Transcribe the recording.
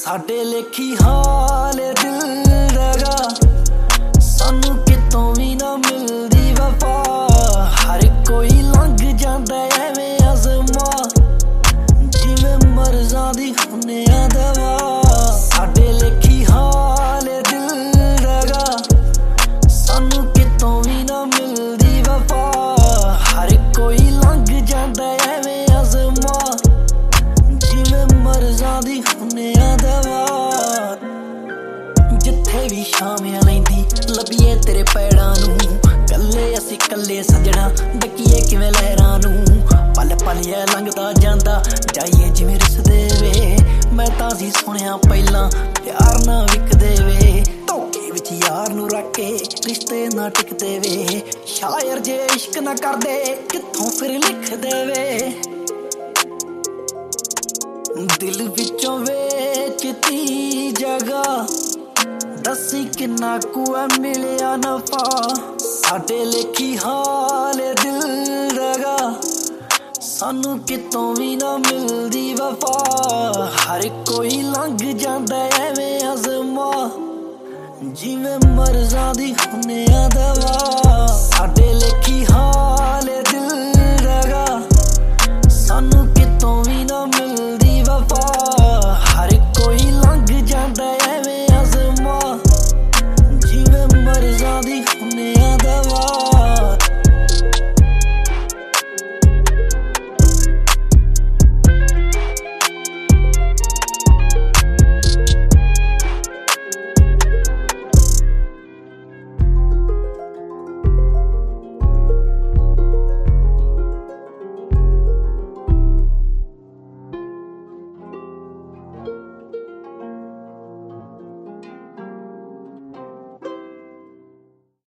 साडे लेखी हाल दिल दगा सानू कितों भी ना मिलदी वफा। हर कोई लंघ जांदा एवें अज़मा जिवें मर्ज़ां दी हुन्ने आ दवा। साडे लेखी हाल दिल दगा सानू कितों भी ना मिलदी वफा। हर कोई लंघ जांदा एवें अज़मा जिवें मर्ज़ां दी हुन्ने आ दवा। जिथे भी शामियां लैंदी लभीए तेरे पैड़ां नूं कल्ले असीं कल्ले सजना डकीए किवें लहरां नूं। पल पल ऐ लंघदा जांदा जाइए जिवें रिसदे वे। मैं तां सी सुणिया पहिलां प्यार ना विकदे वे। धोखे विच यार नूं रख के रिश्ते ना टिकदे वे। शायर जे इश्क ना करदे कित्थों फिर लिखदे वे। दिल विचों वेचती जगह दसी किन्ना कुआ मिलिया नफा। साडे लेखी हाल दिल दगा सानू कितों भी ना मिलदी वफा। हर कोई लंघ जांदा एवें अज़मा जिवें मर्ज़ां दी हुन्ने आ दवा। साडे लेखी